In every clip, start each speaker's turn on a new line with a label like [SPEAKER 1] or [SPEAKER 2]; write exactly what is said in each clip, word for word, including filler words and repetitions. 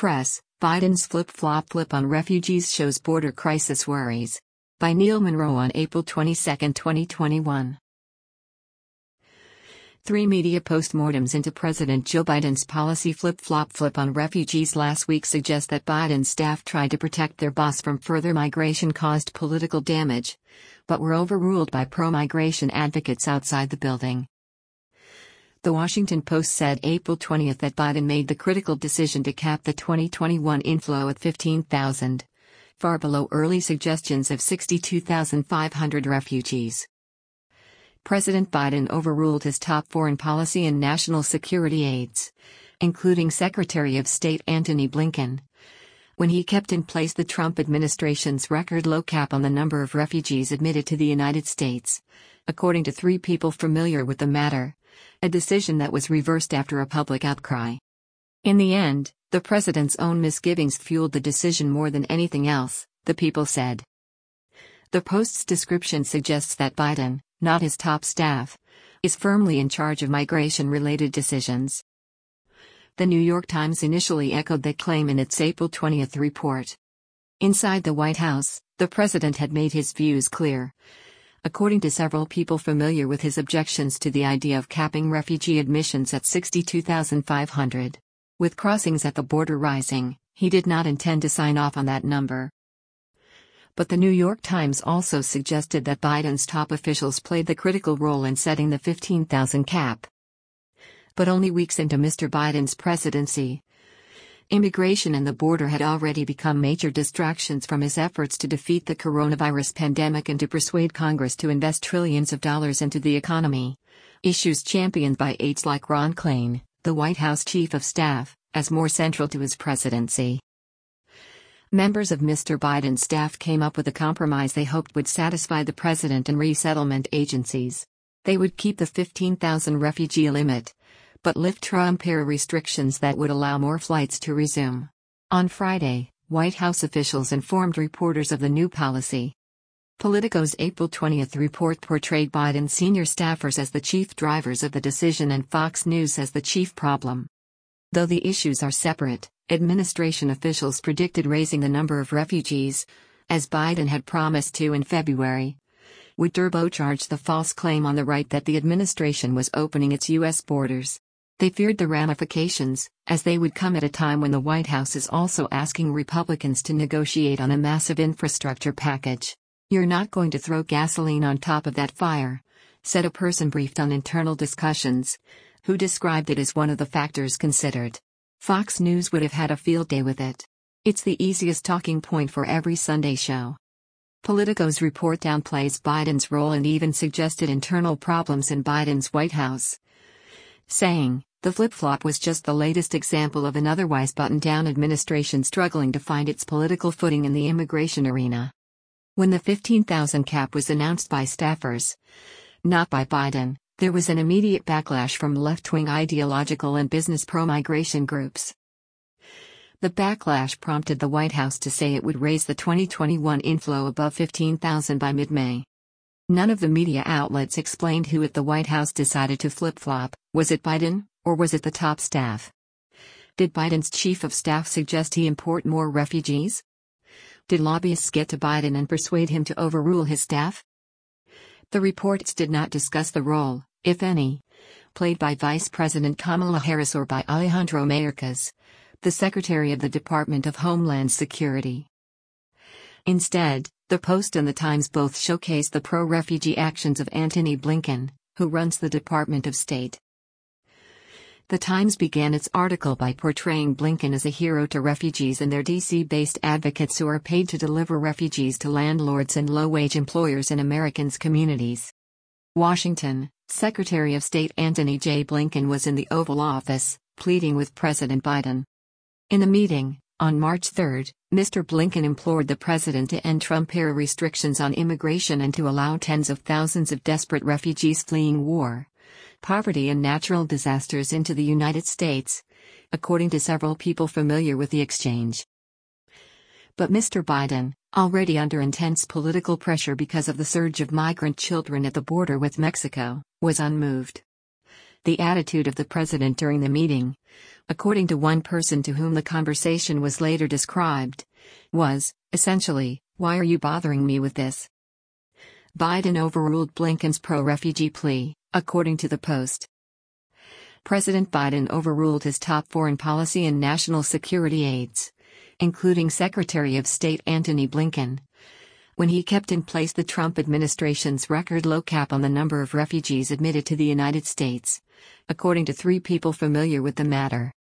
[SPEAKER 1] Press, Biden's flip-flop flip on refugees shows border crisis worries. By Neil Monroe on April twenty-second, twenty twenty-one. Three media postmortems into President Joe Biden's policy flip-flop flip on refugees last week suggest that Biden's staff tried to protect their boss from further migration-caused political damage, but were overruled by pro-migration advocates outside the building. The Washington Post said April twentieth that Biden made the critical decision to cap the twenty twenty-one inflow at fifteen thousand, far below early suggestions of sixty-two thousand five hundred refugees. President Biden overruled his top foreign policy and national security aides, including Secretary of State Antony Blinken, when he kept in place the Trump administration's record-low cap on the number of refugees admitted to the United States, according to three people familiar with the matter, a decision that was reversed after a public outcry. In the end, the president's own misgivings fueled the decision more than anything else, the people said. The Post's description suggests that Biden, not his top staff, is firmly in charge of migration-related decisions. The New York Times initially echoed that claim in its April twentieth report. Inside the White House, the president had made his views clear, according to several people familiar with his objections to the idea of capping refugee admissions at sixty-two thousand five hundred. With crossings at the border rising, he did not intend to sign off on that number. But the New York Times also suggested that Biden's top officials played the critical role in setting the fifteen thousand cap. But only weeks into Mister Biden's presidency, immigration and the border had already become major distractions from his efforts to defeat the coronavirus pandemic and to persuade Congress to invest trillions of dollars into the economy, issues championed by aides like Ron Klain, the White House chief of staff, as more central to his presidency. Members of Mister Biden's staff came up with a compromise they hoped would satisfy the president and resettlement agencies. They would keep the fifteen thousand refugee limit, but lift Trump-era restrictions that would allow more flights to resume. On Friday, White House officials informed reporters of the new policy. Politico's April twentieth report portrayed Biden's senior staffers as the chief drivers of the decision and Fox News as the chief problem. Though the issues are separate, administration officials predicted raising the number of refugees, as Biden had promised to in February, would turbocharge the false claim on the right that the administration was opening its U S borders. They feared the ramifications, as they would come at a time when the White House is also asking Republicans to negotiate on a massive infrastructure package. "You're not going to throw gasoline on top of that fire," said a person briefed on internal discussions, who described it as one of the factors considered. Fox News would have had a field day with it. It's the easiest talking point for every Sunday show. Politico's report downplays Biden's role and even suggested internal problems in Biden's White House, saying, "The flip-flop was just the latest example of an otherwise buttoned-down administration struggling to find its political footing in the immigration arena." When the fifteen thousand cap was announced by staffers, not by Biden, there was an immediate backlash from left-wing ideological and business pro-migration groups. The backlash prompted the White House to say it would raise the twenty twenty-one inflow above fifteen thousand by mid-May. None of the media outlets explained who at the White House decided to flip-flop. Was it Biden, or was it the top staff? Did Biden's chief of staff suggest he import more refugees? Did lobbyists get to Biden and persuade him to overrule his staff? The reports did not discuss the role, if any, played by Vice President Kamala Harris or by Alejandro Mayorkas, the Secretary of the Department of Homeland Security. Instead, the Post and the Times both showcased the pro-refugee actions of Antony Blinken, who runs the Department of State. The Times began its article by portraying Blinken as a hero to refugees and their D C-based advocates who are paid to deliver refugees to landlords and low-wage employers in Americans' communities. Washington, Secretary of State Antony J. Blinken was in the Oval Office, pleading with President Biden. In the meeting, on March third, Mister Blinken implored the president to end Trump-era restrictions on immigration and to allow tens of thousands of desperate refugees fleeing war, poverty and natural disasters into the United States, according to several people familiar with the exchange. But Mister Biden, already under intense political pressure because of the surge of migrant children at the border with Mexico, was unmoved. The attitude of the president during the meeting, according to one person to whom the conversation was later described, was, essentially, "Why are you bothering me with this?" Biden overruled Blinken's pro-refugee plea, according to the Post. President Biden overruled his top foreign policy and national security aides, including Secretary of State Antony Blinken, when he kept in place the Trump administration's record-low cap on the number of refugees admitted to the United States, according to three people familiar with the matter.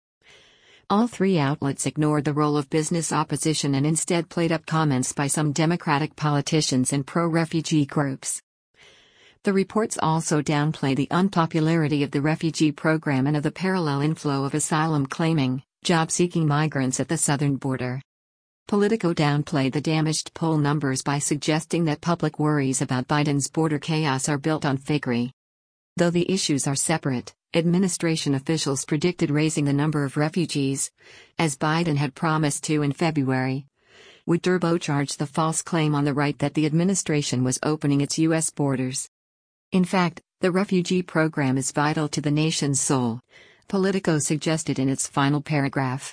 [SPEAKER 1] All three outlets ignored the role of business opposition and instead played up comments by some Democratic politicians and pro-refugee groups. The reports also downplay the unpopularity of the refugee program and of the parallel inflow of asylum-claiming, job-seeking migrants at the southern border. Politico downplayed the damaged poll numbers by suggesting that public worries about Biden's border chaos are built on fakery. Though the issues are separate, administration officials predicted raising the number of refugees, as Biden had promised to in February, would turbocharge the false claim on the right that the administration was opening its U S borders. In fact, the refugee program is vital to the nation's soul, Politico suggested in its final paragraph.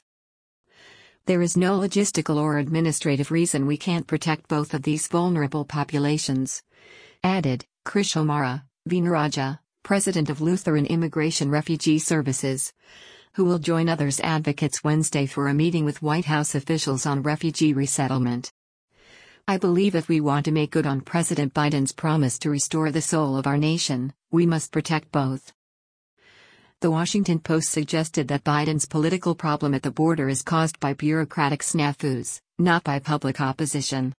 [SPEAKER 1] There is no logistical or administrative reason we can't protect both of these vulnerable populations, added Krish Omara Vinaraja, president of Lutheran Immigration Refugee Services, who will join others advocates Wednesday for a meeting with White House officials on refugee resettlement. I believe if we want to make good on President Biden's promise to restore the soul of our nation, we must protect both. The Washington Post suggested that Biden's political problem at the border is caused by bureaucratic snafus, not by public opposition.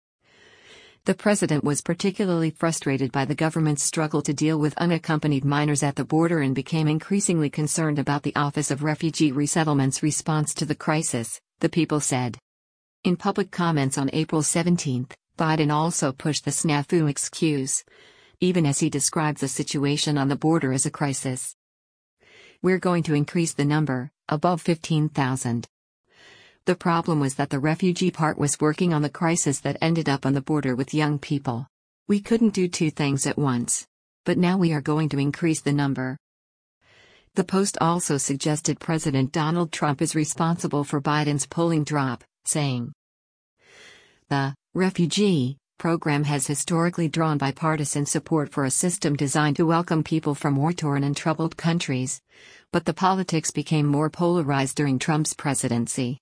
[SPEAKER 1] The president was particularly frustrated by the government's struggle to deal with unaccompanied minors at the border and became increasingly concerned about the Office of Refugee Resettlement's response to the crisis, the People said. In public comments on April seventeenth, Biden also pushed the snafu excuse, even as he described the situation on the border as a crisis. We're going to increase the number, above fifteen thousand. The problem was that the refugee part was working on the crisis that ended up on the border with young people. We couldn't do two things at once. But now we are going to increase the number. The Post also suggested President Donald Trump is responsible for Biden's polling drop, saying, "The refugee program has historically drawn bipartisan support for a system designed to welcome people from war-torn and troubled countries, but the politics became more polarized during Trump's presidency."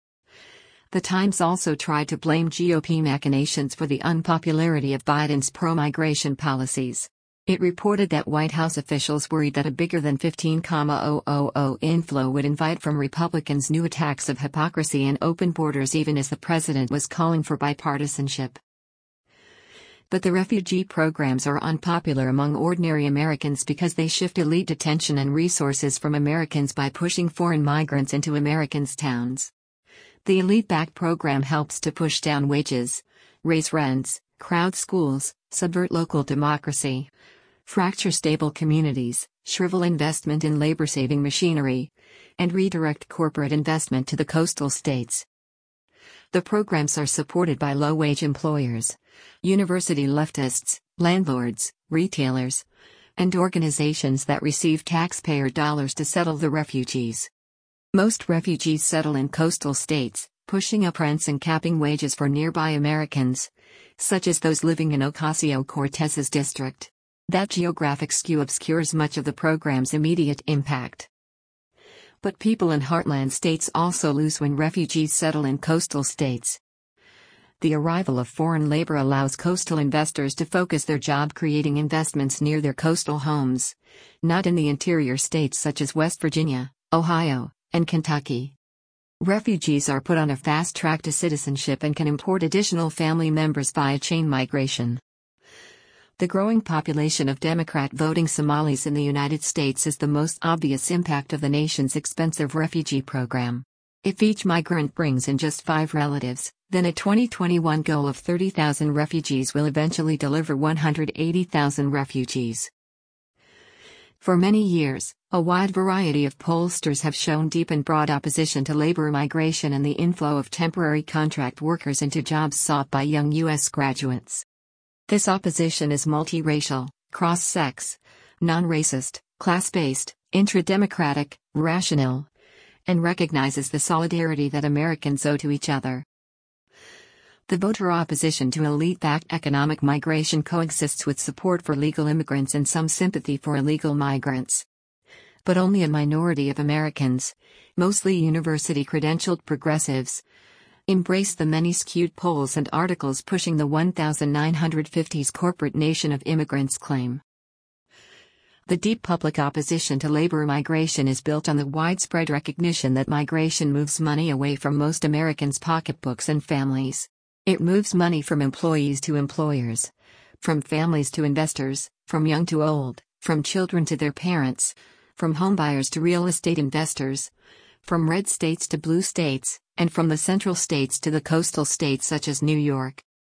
[SPEAKER 1] The Times also tried to blame G O P machinations for the unpopularity of Biden's pro-migration policies. It reported that White House officials worried that a bigger than fifteen thousand inflow would invite from Republicans new attacks of hypocrisy and open borders even as the president was calling for bipartisanship. But the refugee programs are unpopular among ordinary Americans because they shift elite attention and resources from Americans by pushing foreign migrants into Americans' towns. The elite-backed program helps to push down wages, raise rents, crowd schools, subvert local democracy, fracture stable communities, shrivel investment in labor-saving machinery, and redirect corporate investment to the coastal states. The programs are supported by low-wage employers, university leftists, landlords, retailers, and organizations that receive taxpayer dollars to settle the refugees. Most refugees settle in coastal states, pushing up rents and capping wages for nearby Americans, such as those living in Ocasio-Cortez's district. That geographic skew obscures much of the program's immediate impact. But people in heartland states also lose when refugees settle in coastal states. The arrival of foreign labor allows coastal investors to focus their job-creating investments near their coastal homes, not in the interior states such as West Virginia, Ohio, and Kentucky. Refugees are put on a fast track to citizenship and can import additional family members via chain migration. The growing population of Democrat-voting Somalis in the United States is the most obvious impact of the nation's expensive refugee program. If each migrant brings in just five relatives, then a twenty twenty-one goal of thirty thousand refugees will eventually deliver one hundred eighty thousand refugees. For many years, a wide variety of pollsters have shown deep and broad opposition to labor migration and the inflow of temporary contract workers into jobs sought by young U S graduates. This opposition is multiracial, cross-sex, non-racist, class-based, intra-democratic, rational, and recognizes the solidarity that Americans owe to each other. The voter opposition to elite-backed economic migration coexists with support for legal immigrants and some sympathy for illegal migrants. But only a minority of Americans, mostly university-credentialed progressives, embrace the many skewed polls and articles pushing the nineteen fifties corporate nation of immigrants claim. The deep public opposition to labor migration is built on the widespread recognition that migration moves money away from most Americans' pocketbooks and families. It moves money from employees to employers, from families to investors, from young to old, from children to their parents, from homebuyers to real estate investors, from red states to blue states, and from the central states to the coastal states such as New York.